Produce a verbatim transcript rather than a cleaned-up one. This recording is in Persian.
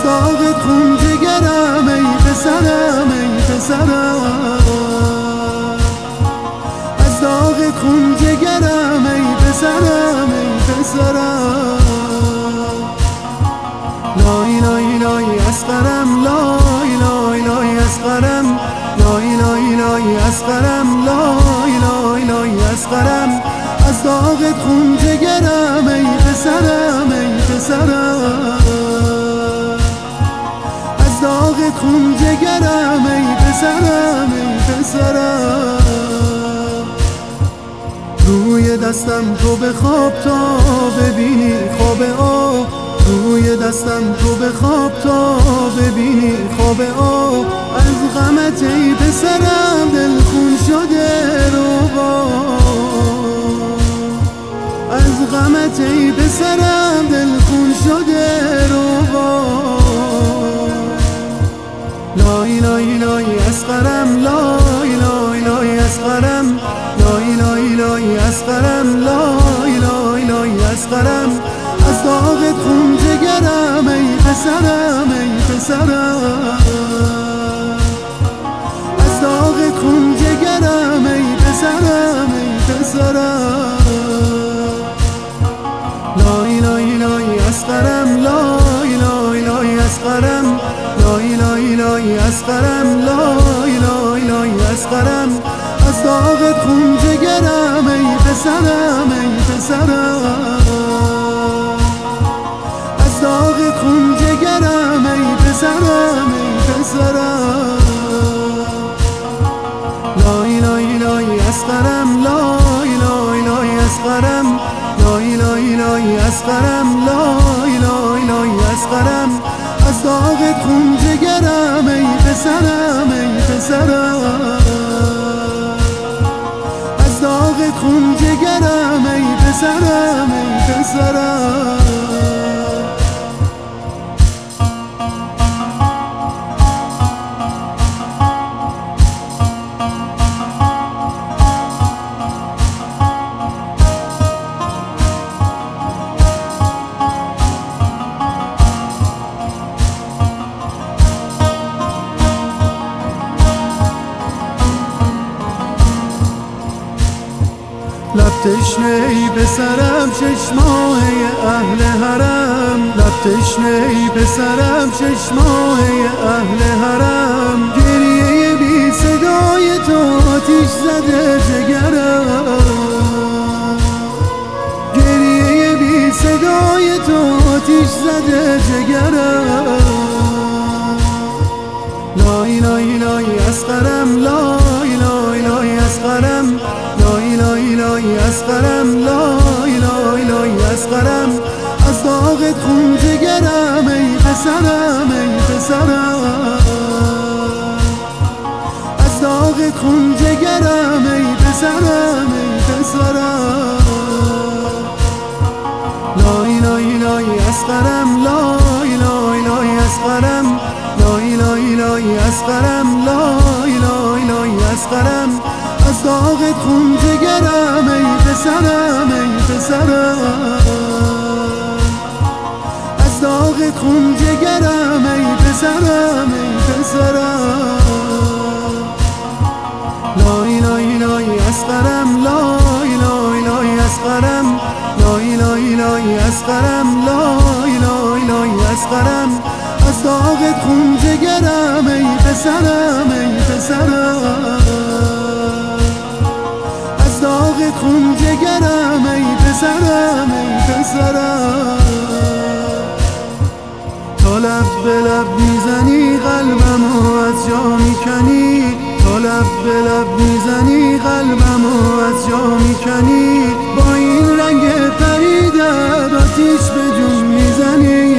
از داغ خون جگرم ای پسرم ای پسرم، از داغ خون جگرم ای پسرم ای پسرم. لای لای لای اسقرم، لای لای لای اسقرم، لای لای لای اسقرم، لای لای لای اسقرم. از داغ خون جگرم ای پسرم ای پسرم، از داغ خون جگرم ای پسرم ای پسرم. روی دستم تو بخواب تا ببینی خواب آب، روی دستم تو بخواب تا ببینی خواب آب. از غمت ای پسرم دل خون شده روبا، از غمت ای پسرم دل خون شده روبا. لای لای لای اسقرم، لای لای لای اسقرم، لای لای لای اسقرم، لای لای لای اسقرم. از داغ خون جگرم ای پسرم ای پسرم، از داغ خون جگرم ای پسرم ای پسرم. لای لای لای اسقرم، لای لای لای اسقرم، لای لای لای اسقرم، لای لای لای اسقرم. از داغ خون جگرم ای پسرم ای پسرم، از داغ خون جگرم ای پسرم ای پسرم. لای لای لای اسقرم، لای لای لای اسقرم، لای لای لای اسقرم، لای لای لای اسقرم. از داغ خون جگرم ای پسرم ای پسرم، از داغ خون جگرم ای پسرم ای پسرم. لب تشنه ای پسرم شش ماهه اهل حرم، لب تشنه ای پسرم شش ماهه اهل حرم. گریه بی صدای تو آتیش زده جگرم، گریه بی صدای تو آتیش زده جگرم. لای لای لای اسقرم، لای لای لای اسقرم، لای لای لای اسقرم، لای لای لای اسقرم. از داغ خون جگرم ای پسرم ای پسرم، از داغ خون جگرم ای پسرم ای پسرم. لای لای لای اسقرم، لای لای لای اسقرم، لای لای لای اسقرم، لای لای لای اسقرم. از داغ خون جگرم ای پسرم ای پسرم، از داغ خون جگرم ای پسرم ای پسرم. لای لای لای اسقرم، لای لای لای اسقرم، لای لای لای اسقرم، لای لای لای اسقرم. از داغ خون جگرم ای پسرم ای پسرم، از داغ خون جگرم ای پسرم ای پسرم. تا لب به لب میزنی قلبمو از جا میکنی، تا لب به لب میزنی قلبمو از جا میکنی. با این رنگ پریدت آتیش به جون میزنی،